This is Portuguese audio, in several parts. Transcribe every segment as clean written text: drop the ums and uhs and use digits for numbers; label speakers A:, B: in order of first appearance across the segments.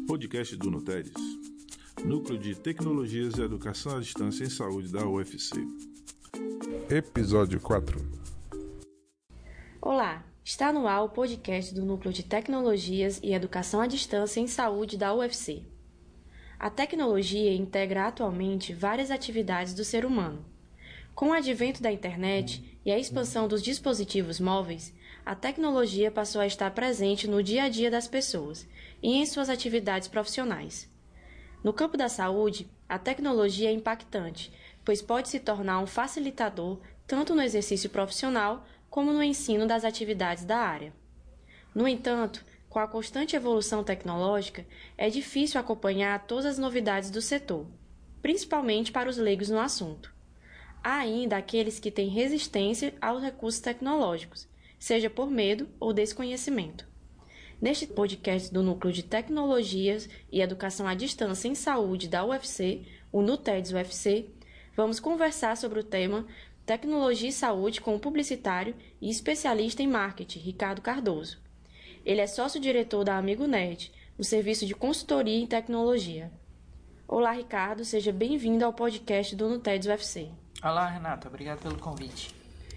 A: Podcast do Nutedes, Núcleo de Tecnologias e Educação à Distância em Saúde da UFC. Episódio 4.
B: Olá, está no ar o podcast do Núcleo de Tecnologias e Educação à Distância em Saúde da UFC. A tecnologia integra atualmente várias atividades do ser humano. Com o advento da internet e a expansão dos dispositivos móveis, a tecnologia passou a estar presente no dia a dia das pessoas e em suas atividades profissionais. No campo da saúde, a tecnologia é impactante, pois pode se tornar um facilitador tanto no exercício profissional como no ensino das atividades da área. No entanto, com a constante evolução tecnológica, é difícil acompanhar todas as novidades do setor, principalmente para os leigos no assunto. Há ainda aqueles que têm resistência aos recursos tecnológicos, seja por medo ou desconhecimento. Neste podcast do Núcleo de Tecnologias e Educação à Distância em Saúde da UFC, o Nutedes UFC, vamos conversar sobre o tema Tecnologia e Saúde com o publicitário e especialista em marketing, Ricardo Cardoso. Ele é sócio-diretor da Amigo Nerd, o serviço de consultoria em tecnologia. Olá, Ricardo, seja bem-vindo ao podcast do Nutedes UFC.
C: Olá, Renata, obrigado pelo convite.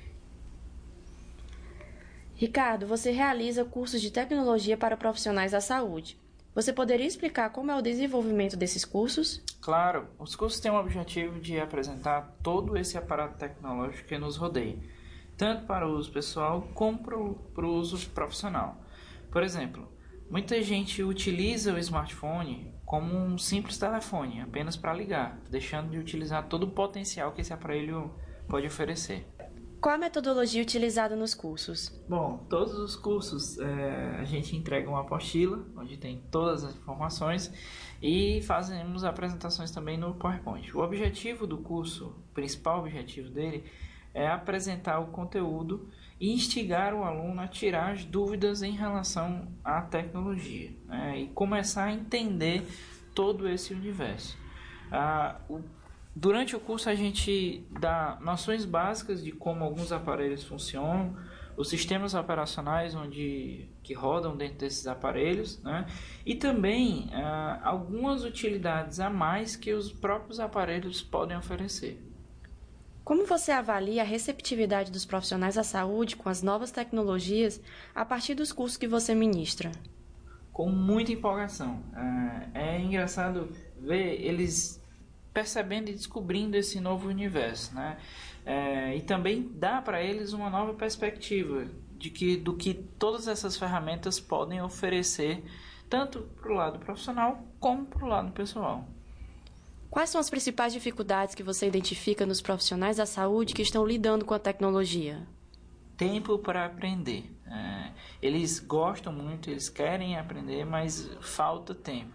B: Ricardo, você realiza cursos de tecnologia para profissionais da saúde. Você poderia explicar como é o desenvolvimento desses cursos?
C: Claro, os cursos têm o objetivo de apresentar todo esse aparato tecnológico que nos rodeia, tanto para o uso pessoal como para o uso profissional. Por exemplo, muita gente utiliza o smartphone como um simples telefone, apenas para ligar, deixando de utilizar todo o potencial que esse aparelho pode oferecer.
B: Qual a metodologia utilizada nos cursos?
C: Bom, todos os cursos a gente entrega uma apostila, onde tem todas as informações, e fazemos apresentações também no PowerPoint. O objetivo do curso, o principal objetivo dele, é apresentar o conteúdo e instigar o aluno a tirar as dúvidas em relação à tecnologia, né, e começar a entender todo esse universo. Durante o curso a gente dá noções básicas de como alguns aparelhos funcionam, os sistemas operacionais que rodam dentro desses aparelhos, né, e também algumas utilidades a mais que os próprios aparelhos podem oferecer.
B: Como você avalia a receptividade dos profissionais da saúde com as novas tecnologias a partir dos cursos que você ministra?
C: Com muita empolgação. É engraçado ver eles percebendo e descobrindo esse novo universo, né? E também dá para eles uma nova perspectiva do que todas essas ferramentas podem oferecer, tanto para o lado profissional como para o lado pessoal.
B: Quais são as principais dificuldades que você identifica nos profissionais da saúde que estão lidando com a tecnologia?
C: Tempo para aprender. Eles gostam muito, eles querem aprender, mas falta tempo.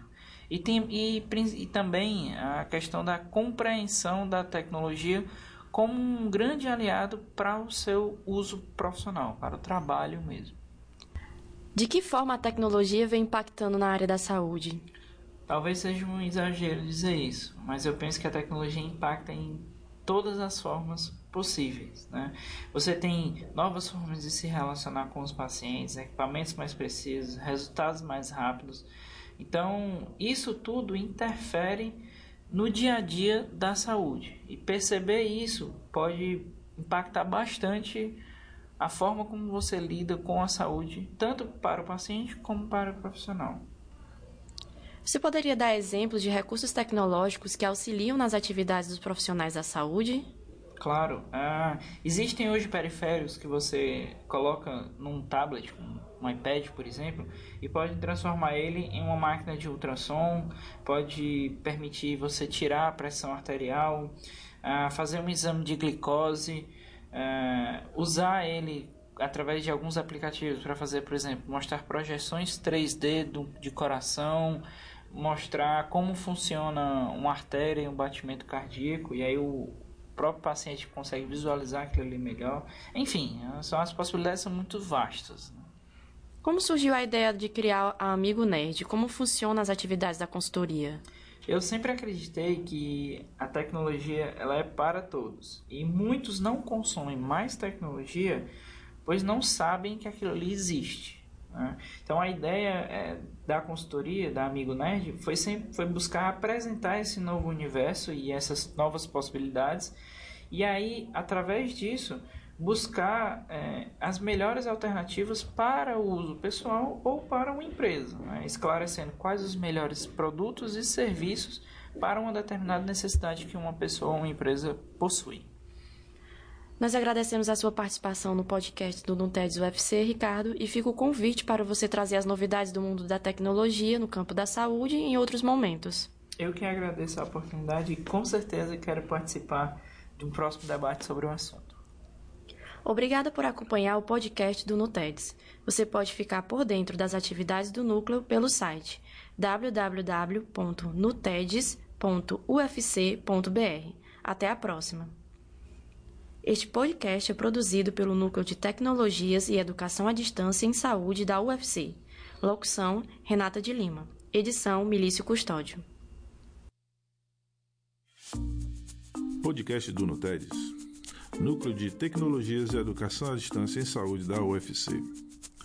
C: E também a questão da compreensão da tecnologia como um grande aliado para o seu uso profissional, para o trabalho mesmo.
B: De que forma a tecnologia vem impactando na área da saúde?
C: Talvez seja um exagero dizer isso, mas eu penso que a tecnologia impacta em todas as formas possíveis, né? Você tem novas formas de se relacionar com os pacientes, equipamentos mais precisos, resultados mais rápidos. Então, isso tudo interfere no dia a dia da saúde. E perceber isso pode impactar bastante a forma como você lida com a saúde, tanto para o paciente como para o profissional.
B: Você poderia dar exemplos de recursos tecnológicos que auxiliam nas atividades dos profissionais da saúde?
C: Claro. Existem hoje periféricos que você coloca num tablet, um iPad, por exemplo, e pode transformar ele em uma máquina de ultrassom, pode permitir você tirar a pressão arterial, fazer um exame de glicose, usar ele através de alguns aplicativos para fazer, por exemplo, mostrar projeções 3D de coração, mostrar como funciona uma artéria e um batimento cardíaco, e aí o próprio paciente consegue visualizar aquilo ali melhor. Enfim, as possibilidades são muito vastas, né?
B: Como surgiu a ideia de criar a Amigo Nerd? Como funcionam as atividades da consultoria?
C: Eu sempre acreditei que a tecnologia ela é para todos, e muitos não consomem mais tecnologia pois não sabem que aquilo ali existe. né? Então a ideia da consultoria, da Amigo Nerd, foi buscar apresentar esse novo universo e essas novas possibilidades, e aí, através disso, buscar as melhores alternativas para o uso pessoal ou para uma empresa, né? Esclarecendo quais os melhores produtos e serviços para uma determinada necessidade que uma pessoa ou uma empresa possui.
B: Nós agradecemos a sua participação no podcast do NUTEDS UFC, Ricardo, e fica o convite para você trazer as novidades do mundo da tecnologia no campo da saúde em outros momentos.
C: Eu que agradeço a oportunidade e com certeza quero participar de um próximo debate sobre o assunto.
B: Obrigada por acompanhar o podcast do NUTEDS. Você pode ficar por dentro das atividades do núcleo pelo site www.nuteds.ufc.br. Até a próxima! Este podcast é produzido pelo Núcleo de Tecnologias e Educação à Distância em Saúde da UFC. Locução, Renata de Lima. Edição, Milício Custódio.
A: Podcast do NUTEDS, Núcleo de Tecnologias e Educação à Distância em Saúde da UFC.